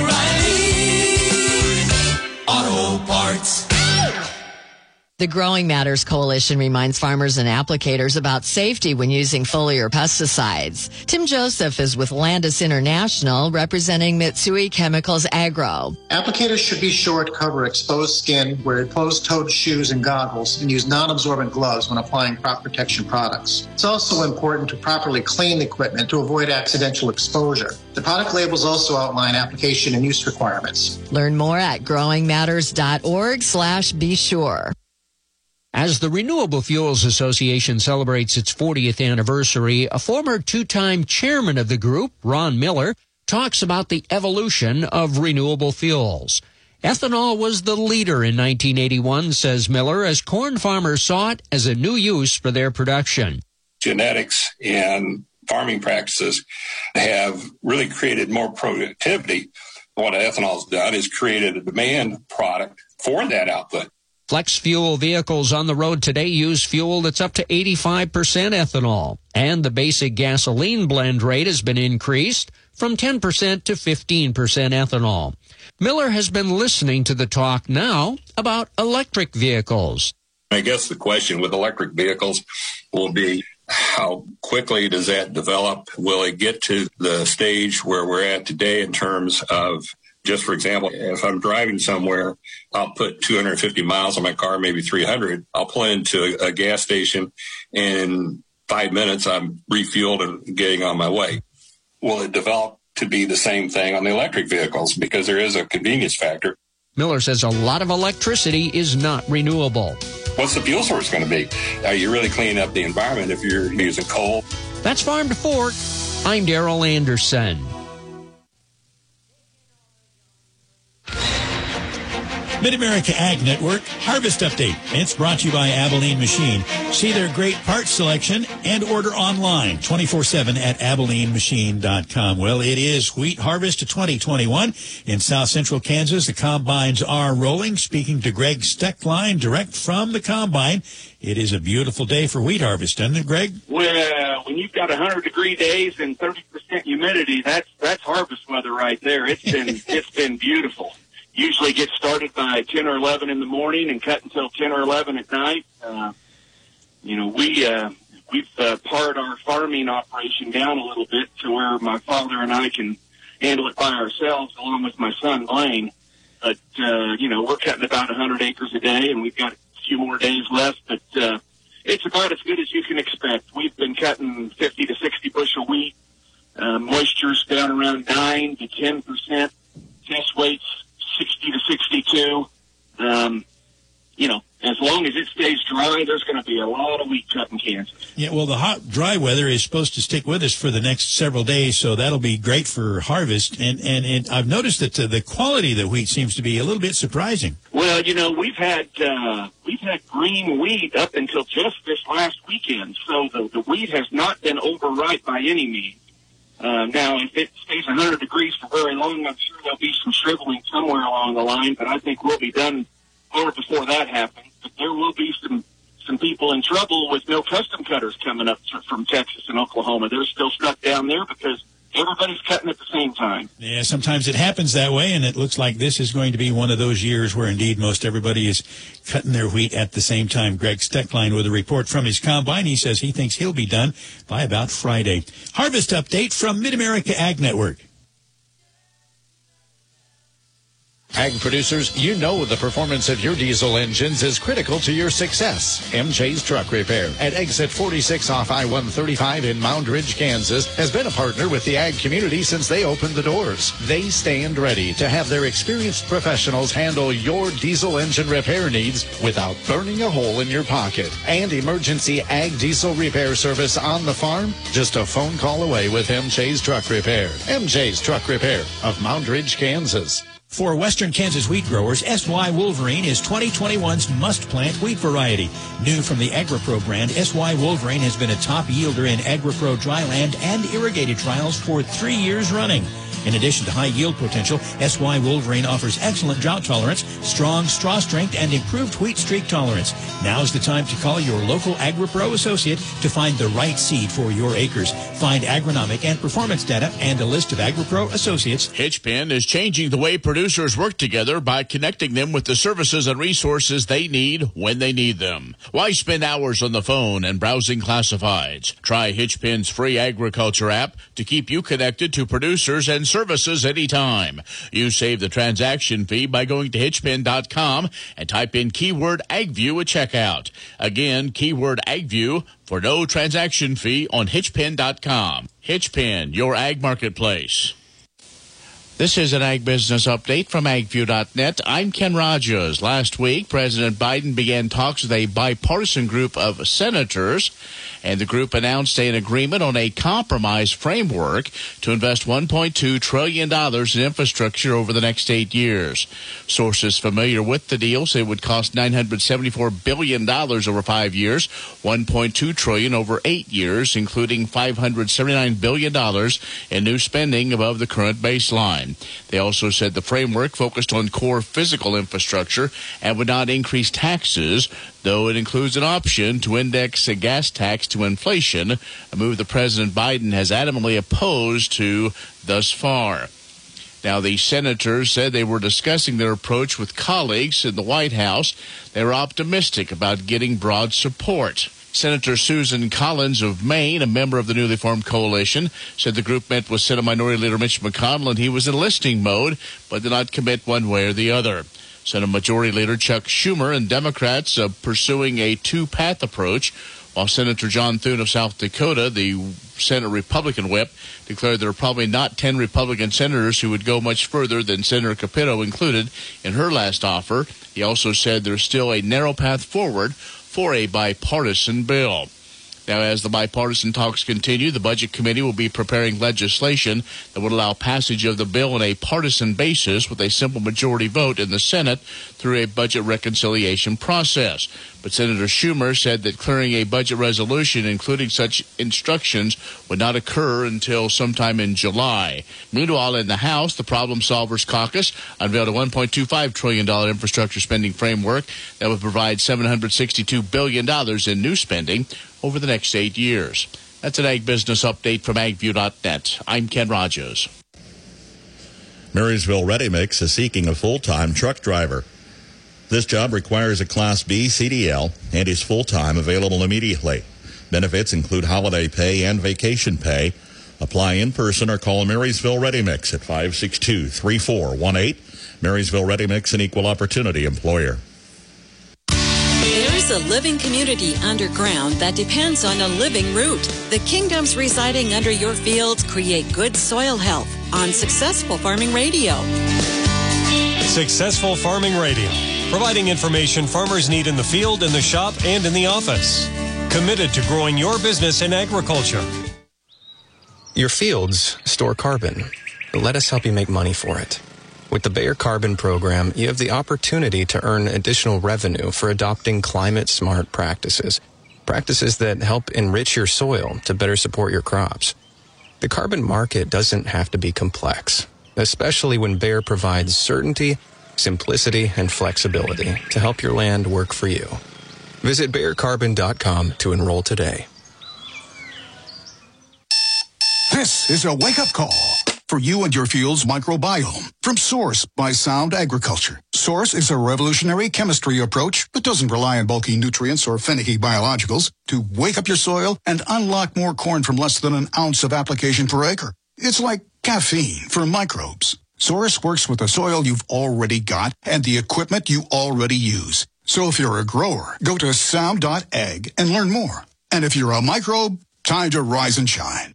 oh, oh, O'Reilly Auto Parts. The Growing Matters Coalition reminds farmers and applicators about safety when using foliar pesticides. Tim Joseph is with Landis International, representing Mitsui Chemicals Agro. Applicators should be sure to cover exposed skin, wear closed-toed shoes and goggles, and use non-absorbent gloves when applying crop protection products. It's also important to properly clean the equipment to avoid accidental exposure. The product labels also outline application and use requirements. Learn more at growing matters dot org slash be sure. As the Renewable Fuels Association celebrates its fortieth anniversary, a former two-time chairman of the group, Ron Miller, talks about the evolution of renewable fuels. Ethanol was the leader in nineteen eighty-one, says Miller, as corn farmers saw it as a new use for their production. Genetics and farming practices have really created more productivity. What ethanol's done is created a demand product for that output. Flex fuel vehicles on the road today use fuel that's up to eighty-five percent ethanol, and the basic gasoline blend rate has been increased from ten percent to fifteen percent ethanol. Miller has been listening to the talk now about electric vehicles. I guess the question with electric vehicles will be, how quickly does that develop? Will it get to the stage where we're at today in terms of, just for example, if I'm driving somewhere, I'll put two hundred fifty miles on my car, maybe three hundred. I'll pull into a, a gas station, and in five minutes, I'm refueled and getting on my way. Will it develop to be the same thing on the electric vehicles? Because there is a convenience factor. Miller says a lot of electricity is not renewable. What's the fuel source going to be? Are you really cleaning up the environment if you're using coal? That's Farm to Fork. I'm Darrell Anderson. Mid-America Ag Network Harvest Update. It's brought to you by Abilene Machine. See their great parts selection and order online twenty-four seven at abilene machine dot com. Well, it is wheat harvest twenty twenty-one in south central Kansas. The combines are rolling. Speaking to Greg Steckline, direct from the combine, it is a beautiful day for wheat harvest, doesn't it, Greg? Well, uh, when you've got one hundred degree days and thirty percent humidity, that's that's harvest weather right there. It's been it's been beautiful. Usually get started by ten or eleven in the morning and cut until ten or eleven at night. Uh, you know, we, uh, we've uh, pared our farming operation down a little bit to where my father and I can handle it by ourselves along with my son, Blaine. But, uh, you know, we're cutting about one hundred acres a day, and we've got a few more days left. But uh, it's about as good as you can expect. We've been cutting fifty to sixty bushel wheat. Uh, moisture's down around nine to ten percent. Test weights sixty to sixty-two. Um, you know, as long as it stays dry, there's going to be a lot of wheat cut in Kansas. Yeah, well, the hot, dry weather is supposed to stick with us for the next several days, so that'll be great for harvest. And, and, and I've noticed that uh, the quality of the wheat seems to be a little bit surprising. Well, you know, we've had uh, we've had green wheat up until just this last weekend, so the, the wheat has not been overripe by any means. Uh, now, if it stays one hundred degrees for very long, I'm sure there'll be some shriveling somewhere along the line, but I think we'll be done far before that happens. But there will be some, some people in trouble with no custom cutters coming up from Texas and Oklahoma. They're still stuck down there because everybody's cutting at the same time. Yeah, sometimes it happens that way, and it looks like this is going to be one of those years where indeed most everybody is cutting their wheat at the same time. Greg Steckline with a report from his combine. He says he thinks he'll be done by about Friday. Harvest update from Mid-America Ag Network. Ag producers, you know the performance of your diesel engines is critical to your success. M J's Truck Repair at exit forty-six off I one thirty-five in Mound Ridge, Kansas, has been a partner with the ag community since they opened the doors. They stand ready to have their experienced professionals handle your diesel engine repair needs without burning a hole in your pocket. And emergency ag diesel repair service on the farm, just a phone call away with M J's Truck Repair. M J's Truck Repair of Mound Ridge, Kansas. For Western Kansas wheat growers, S Y Wolverine is twenty twenty-one's must-plant wheat variety. New from the AgriPro brand, S Y Wolverine has been a top yielder in AgriPro dryland and irrigated trials for three years running. In addition to high yield potential, S Y Wolverine offers excellent drought tolerance, strong straw strength, and improved wheat streak tolerance. Now's the time to call your local AgriPro associate to find the right seed for your acres. Find agronomic and performance data and a list of AgriPro associates. Hitchpin is changing the way producers work together by connecting them with the services and resources they need when they need them. Why spend hours on the phone and browsing classifieds? Try Hitchpin's free agriculture app to keep you connected to producers and services anytime. You save the transaction fee by going to hitchpin dot com and type in keyword AgView at checkout. Again, keyword AgView for no transaction fee on hitchpin dot com. Hitchpin, your ag marketplace. This is an Ag Business Update from ag view dot net. I'm Ken Rogers. Last week, President Biden began talks with a bipartisan group of senators, and the group announced an agreement on a compromise framework to invest one point two trillion dollars in infrastructure over the next eight years. Sources familiar with the deal say it would cost nine hundred seventy-four billion dollars over five years, one point two trillion dollars over eight years, including five hundred seventy-nine billion dollars in new spending above the current baseline. They also said the framework focused on core physical infrastructure and would not increase taxes, though it includes an option to index a gas tax to inflation, a move that President Biden has adamantly opposed to thus far. Now, the senators said they were discussing their approach with colleagues in the White House. They were optimistic about getting broad support. Senator Susan Collins of Maine, a member of the newly formed coalition, said the group met with Senate Minority Leader Mitch McConnell and he was in listening mode, but did not commit one way or the other. Senate Majority Leader Chuck Schumer and Democrats are pursuing a two-path approach, while Senator John Thune of South Dakota, the Senate Republican whip, declared there are probably not ten Republican senators who would go much further than Senator Capito included in her last offer. He also said there's still a narrow path forward for a bipartisan bill. Now, as the bipartisan talks continue, the Budget Committee will be preparing legislation that would allow passage of the bill on a partisan basis with a simple majority vote in the Senate through a budget reconciliation process. But Senator Schumer said that clearing a budget resolution, including such instructions, would not occur until sometime in July. Meanwhile, in the House, the Problem Solvers Caucus unveiled a one point two five trillion dollars infrastructure spending framework that would provide seven hundred sixty-two billion dollars in new spending over the next eight years. That's an Ag Business Update from ag view dot net. I'm Ken Rogers. Marysville Ready Mix is seeking a full-time truck driver. This job requires a Class B C D L and is full-time, available immediately. Benefits include holiday pay and vacation pay. Apply in person or call Marysville Ready Mix at five six two, three four one eight. Marysville Ready Mix, an equal opportunity employer. There's a living community underground that depends on a living root. The kingdoms residing under your fields create good soil health on Successful Farming Radio. Successful Farming Radio, providing information farmers need in the field, in the shop, and in the office. Committed to growing your business in agriculture. Your fields store carbon. Let us help you make money for it. With the Bayer Carbon Program, you have the opportunity to earn additional revenue for adopting climate-smart practices, practices that help enrich your soil to better support your crops. The carbon market doesn't have to be complex, especially when Bayer provides certainty, simplicity, and flexibility to help your land work for you. Visit Bayer Carbon dot com to enroll today. This is a wake-up call for you and your field's microbiome from Source by Sound Agriculture. Source is a revolutionary chemistry approach that doesn't rely on bulky nutrients or finicky biologicals to wake up your soil and unlock more corn from less than an ounce of application per acre. It's like caffeine for microbes. Source works with the soil you've already got and the equipment you already use. So if you're a grower, go to sound dot ag and learn more. And if you're a microbe, time to rise and shine.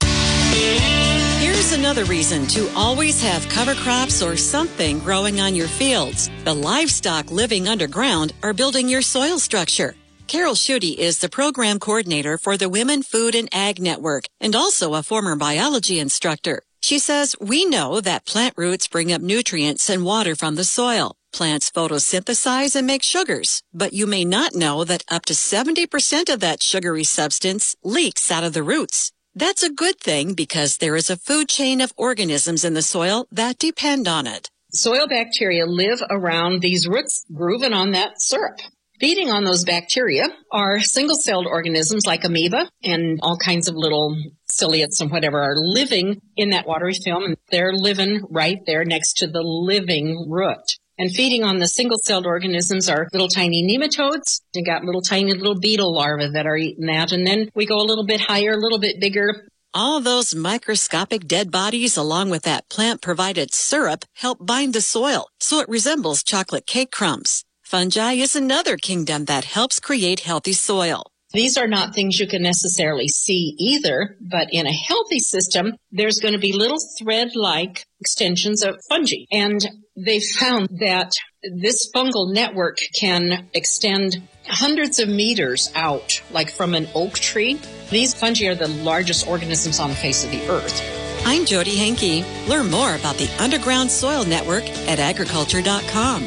Here's another reason to always have cover crops or something growing on your fields. The livestock living underground are building your soil structure. Carol Schutte is the program coordinator for the Women Food and Ag Network and also a former biology instructor. She says, we know that plant roots bring up nutrients and water from the soil. Plants photosynthesize and make sugars, but you may not know that up to seventy percent of that sugary substance leaks out of the roots. That's a good thing because there is a food chain of organisms in the soil that depend on it. Soil bacteria live around these roots, grooving on that syrup. Feeding on those bacteria are single-celled organisms like amoeba and all kinds of little ciliates and whatever are living in that watery film, and they're living right there next to the living root. And feeding on the single-celled organisms are little tiny nematodes. You got little tiny little beetle larvae that are eating that. And then we go a little bit higher, a little bit bigger. All those microscopic dead bodies along with that plant-provided syrup help bind the soil so it resembles chocolate cake crumbs. Fungi is another kingdom that helps create healthy soil. These are not things you can necessarily see either, but in a healthy system, there's going to be little thread-like extensions of fungi. And they found that this fungal network can extend hundreds of meters out, like from an oak tree. These fungi are the largest organisms on the face of the earth. I'm Jody Henke. Learn more about the Underground Soil Network at agriculture dot com.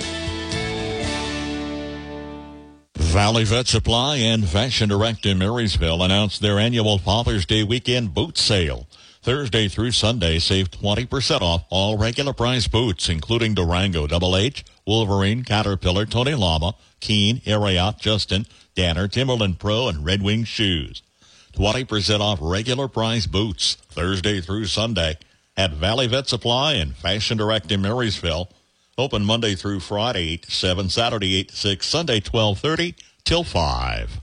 Valley Vet Supply and Fashion Direct in Marysville announced their annual Father's Day weekend boot sale. Thursday through Sunday, save twenty percent off all regular price boots, including Durango, Double H, Wolverine, Caterpillar, Tony Lama, Keen, Ariat, Justin, Danner, Timberland Pro, and Red Wing shoes. twenty percent off regular price boots Thursday through Sunday at Valley Vet Supply and Fashion Direct in Marysville. Open Monday through Friday, eight to seven, Saturday, eight to six, Sunday, twelve thirty till five.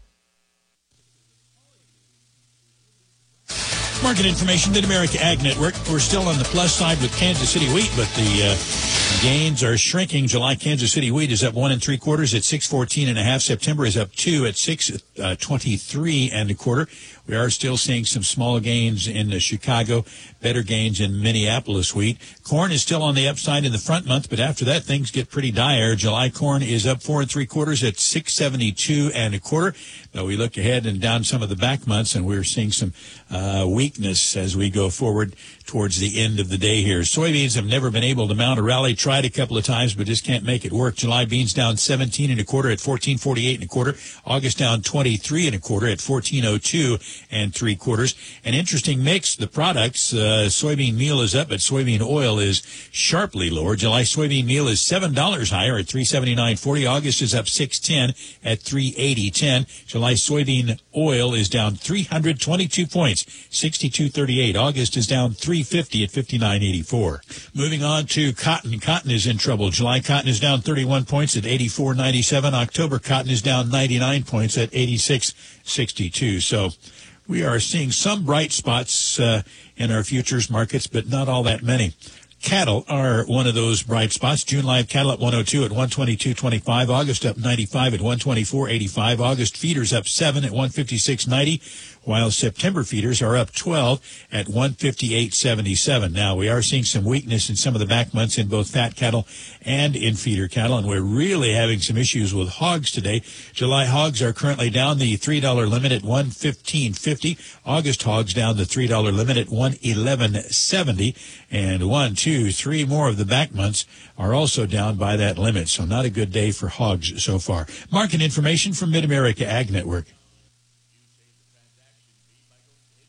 Market information, Mid-America Ag Network. We're still on the plus side with Kansas City wheat, but the uh, gains are shrinking. July Kansas City wheat is up one and three quarters at six fourteen and a half. September is up two at six twenty-three and a quarter. We are still seeing some small gains in uh, Chicago, better gains in Minneapolis wheat. Corn is still on the upside in the front month, but after that, things get pretty dire. July corn is up four and three quarters at six seventy-two and a quarter. Though we look ahead and down some of the back months, and we're seeing some uh, weakness as we go forward towards the end of the day here. Soybeans have never been able to mount a rally. Tried a couple of times, but just can't make it work. July beans down seventeen and a quarter at fourteen forty-eight and a quarter. August down twenty-three and a quarter at fourteen oh two and three quarters. An interesting mix. The products, uh, soybean meal is up, but soybean oil is sharply lower. July soybean meal is seven dollars higher at three seventy-nine forty. August is up six ten at three eighty ten. July soybean oil is down three hundred twenty-two points, sixty-two thirty-eight. August is down three fifty at fifty-nine eighty-four. Moving on to cotton. Cotton is in trouble. July cotton is down thirty-one points at eighty-four ninety-seven. October cotton is down ninety-nine points at eighty-six sixty-two. So we are seeing some bright spots uh, in our futures markets, but not all that many. Cattle are one of those bright spots. June live cattle at one oh two at one twenty-two twenty-five. August up ninety-five at one twenty-four eighty-five. August feeders up seven at one fifty-six ninety, while September feeders are up twelve at one fifty-eight seventy-seven. Now, we are seeing some weakness in some of the back months in both fat cattle and in feeder cattle, and we're really having some issues with hogs today. July hogs are currently down the three dollar limit at one fifteen fifty. August hogs down the three dollar limit at one eleven seventy. And one, two, three more of the back months are also down by that limit. So not a good day for hogs so far. Market information from Mid-America Ag Network.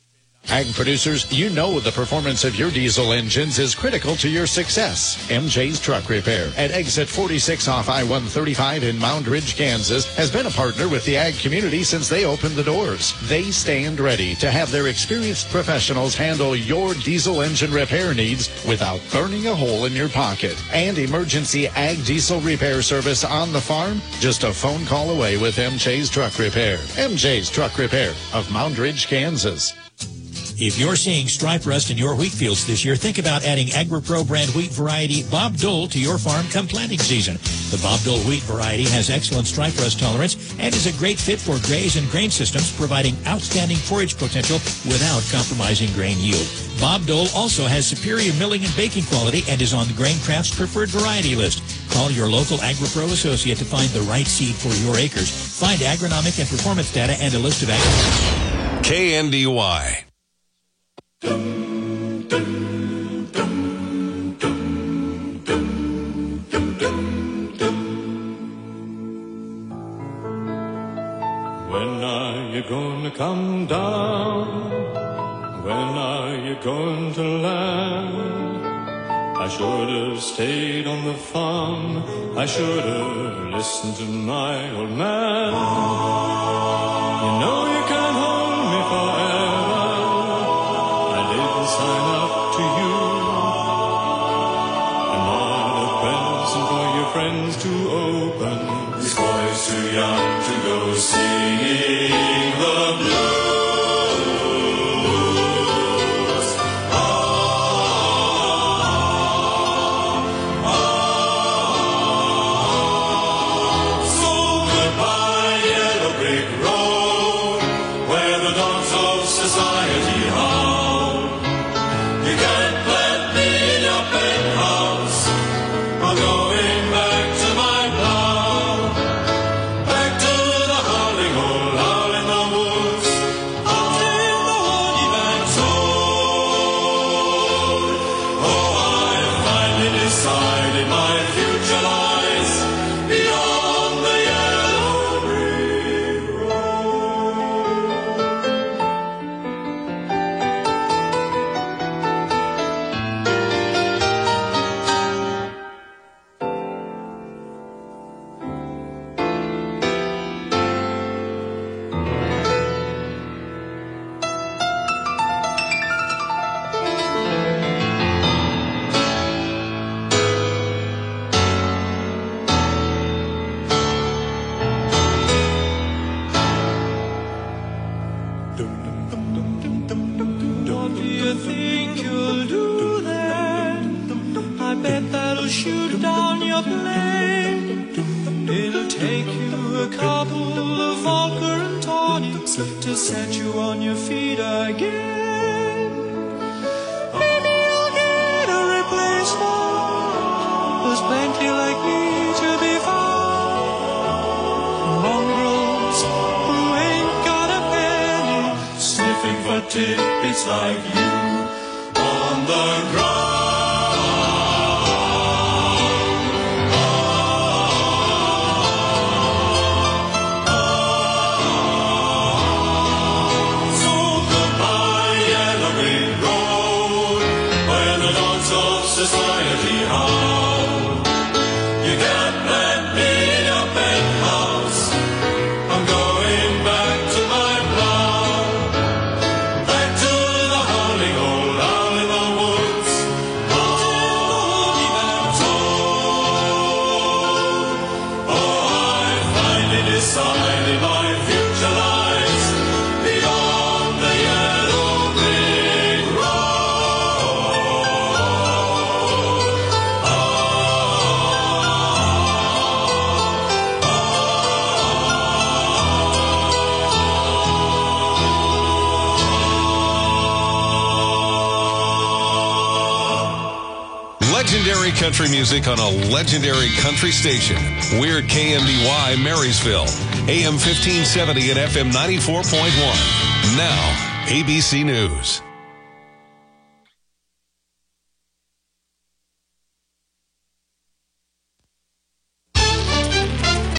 Ag producers, you know the performance of your diesel engines is critical to your success. M J's Truck Repair at exit forty-six off I one thirty-five in Mound Ridge, Kansas, has been a partner with the ag community since they opened the doors. They stand ready to have their experienced professionals handle your diesel engine repair needs without burning a hole in your pocket. And emergency ag diesel repair service on the farm, just a phone call away with M J's Truck Repair. M J's Truck Repair of Mound Ridge, Kansas. If you're seeing stripe rust in your wheat fields this year, think about adding AgriPro brand wheat variety Bob Dole to your farm come planting season. The Bob Dole wheat variety has excellent stripe rust tolerance and is a great fit for graze and grain systems, providing outstanding forage potential without compromising grain yield. Bob Dole also has superior milling and baking quality and is on the Grain Craft's preferred variety list. Call your local AgriPro associate to find the right seed for your acres. Find agronomic and performance data and a list of ag- K N D Y. Dum, dum, dum, dum, dum, dum, dum, dum. When are you gonna come down? When are you going to land? I should have stayed on the farm. I should have listened to my old man. You know you can't hold me forever. Sign up to you. I'm not a present for your friends to open. This boy's too young to go singing the blues. To set you on your feet again. Maybe you'll get a replacement. There's plenty like me to be found. Mongrels who ain't got a penny, sniffing for tidbits like you on the ground. Society hall. You can't let me in your penthouse. I'm going back to my plow, back to the howling old owl in the woods, until the told. Oh, I finally decided my future lies beyond the yellow brick road. Legendary country music on a legendary country station. We're K M D Y Marysville, A M fifteen seventy and F M ninety-four point one. Now, A B C News.